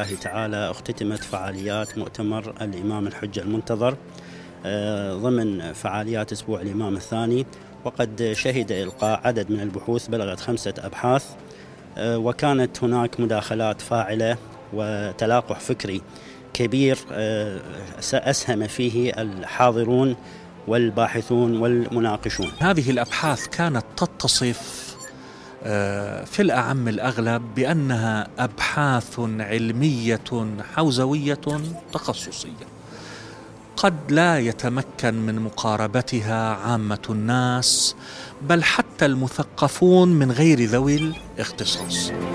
الله تعالى اختتمت فعاليات مؤتمر الإمام الحجة المنتظر ضمن فعاليات أسبوع الإمام الثاني، وقد شهد إلقاء عدد من البحوث بلغت 5 أبحاث، وكانت هناك مداخلات فاعلة وتلاقح فكري كبير سأسهم فيه الحاضرون والباحثون والمناقشون. هذه الأبحاث كانت تتصف في الأعم الأغلب بأنها أبحاث علمية حوزوية تخصصية، قد لا يتمكن من مقاربتها عامة الناس بل حتى المثقفون من غير ذوي الاختصاص.